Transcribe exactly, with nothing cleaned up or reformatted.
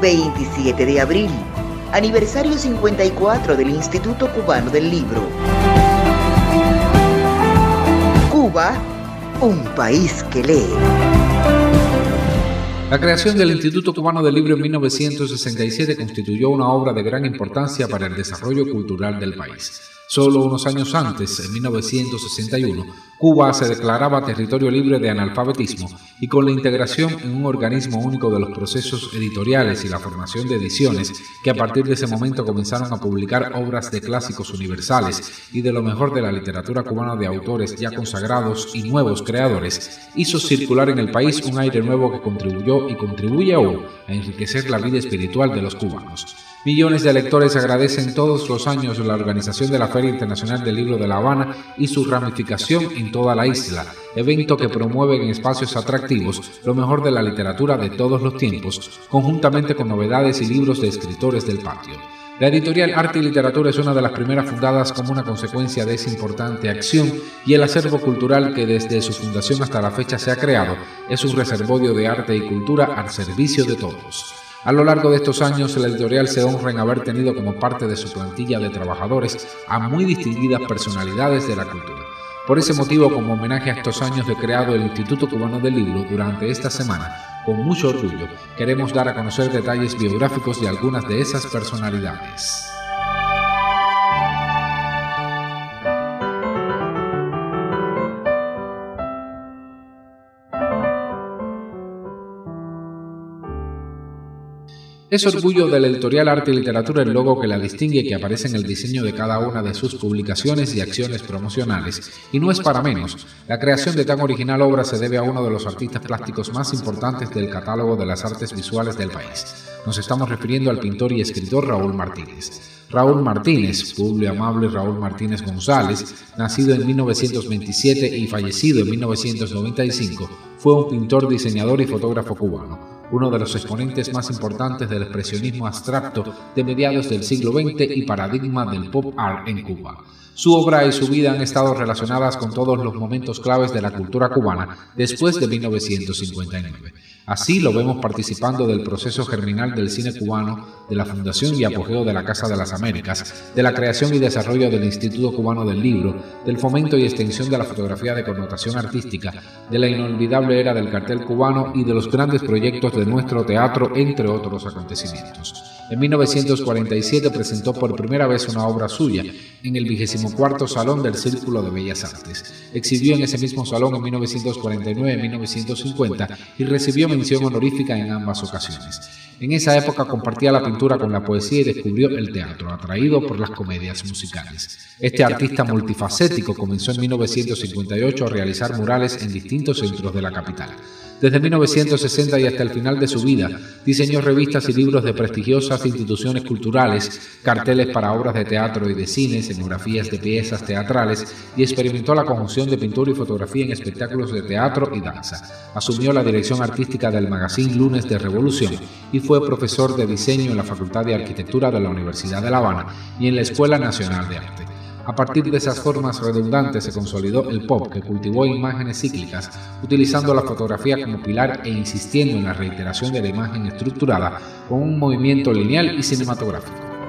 veintisiete de abril, aniversario cincuenta y cuatro del Instituto Cubano del Libro. Cuba, un país que lee. La creación del Instituto Cubano del Libro en mil novecientos sesenta y siete constituyó una obra de gran importancia para el desarrollo cultural del país. Solo unos años antes, en mil novecientos sesenta y uno, Cuba se declaraba territorio libre de analfabetismo y con la integración en un organismo único de los procesos editoriales y la formación de ediciones, que a partir de ese momento comenzaron a publicar obras de clásicos universales y de lo mejor de la literatura cubana de autores ya consagrados y nuevos creadores, hizo circular en el país un aire nuevo que contribuyó y contribuye aún a enriquecer la vida espiritual de los cubanos. Millones de lectores agradecen todos los años la organización de la Feria Internacional del Libro de La Habana y su ramificación en toda la isla, evento que promueve en espacios atractivos lo mejor de la literatura de todos los tiempos, conjuntamente con novedades y libros de escritores del patio. La editorial Arte y Literatura es una de las primeras fundadas como una consecuencia de esa importante acción, y el acervo cultural que desde su fundación hasta la fecha se ha creado es un reservorio de arte y cultura al servicio de todos. A lo largo de estos años, la editorial se honra en haber tenido como parte de su plantilla de trabajadores a muy distinguidas personalidades de la cultura. Por ese motivo, como homenaje a estos años de creado el Instituto Cubano del Libro, durante esta semana, con mucho orgullo, queremos dar a conocer detalles biográficos de algunas de esas personalidades. Es orgullo de la editorial Arte y Literatura el logo que la distingue y que aparece en el diseño de cada una de sus publicaciones y acciones promocionales. Y no es para menos, la creación de tan original obra se debe a uno de los artistas plásticos más importantes del catálogo de las artes visuales del país. Nos estamos refiriendo al pintor y escritor Raúl Martínez. Raúl Martínez, Publio Amable Raúl Martínez González, nacido en mil novecientos veintisiete y fallecido en mil novecientos noventa y cinco, fue un pintor, diseñador y fotógrafo cubano, uno de los exponentes más importantes del expresionismo abstracto de mediados del siglo veinte y paradigma del pop art en Cuba. Su obra y su vida han estado relacionadas con todos los momentos claves de la cultura cubana después de mil novecientos cincuenta y nueve. Así lo vemos participando del proceso germinal del cine cubano, de la fundación y apogeo de la Casa de las Américas, de la creación y desarrollo del Instituto Cubano del Libro, del fomento y extensión de la fotografía de connotación artística, de la inolvidable era del cartel cubano y de los grandes proyectos de nuestro teatro, entre otros acontecimientos. En mil novecientos cuarenta y siete presentó por primera vez una obra suya en el vigésimo cuarto Salón del Círculo de Bellas Artes. Exhibió en ese mismo salón en mil novecientos cuarenta y nueve y mil novecientos cincuenta y recibió mención honorífica en ambas ocasiones. En esa época compartía la pintura con la poesía y descubrió el teatro, atraído por las comedias musicales. Este artista multifacético comenzó en mil novecientos cincuenta y ocho a realizar murales en distintos centros de la capital. Desde mil novecientos sesenta y hasta el final de su vida, diseñó revistas y libros de prestigiosas instituciones culturales, carteles para obras de teatro y de cine, escenografías de piezas teatrales y experimentó la conjunción de pintura y fotografía en espectáculos de teatro y danza. Asumió la dirección artística del magazine Lunes de Revolución y fue profesor de diseño en la Facultad de Arquitectura de la Universidad de La Habana y en la Escuela Nacional de Arte. A partir de esas formas redundantes se consolidó el pop, que cultivó imágenes cíclicas, utilizando la fotografía como pilar e insistiendo en la reiteración de la imagen estructurada con un movimiento lineal y cinematográfico.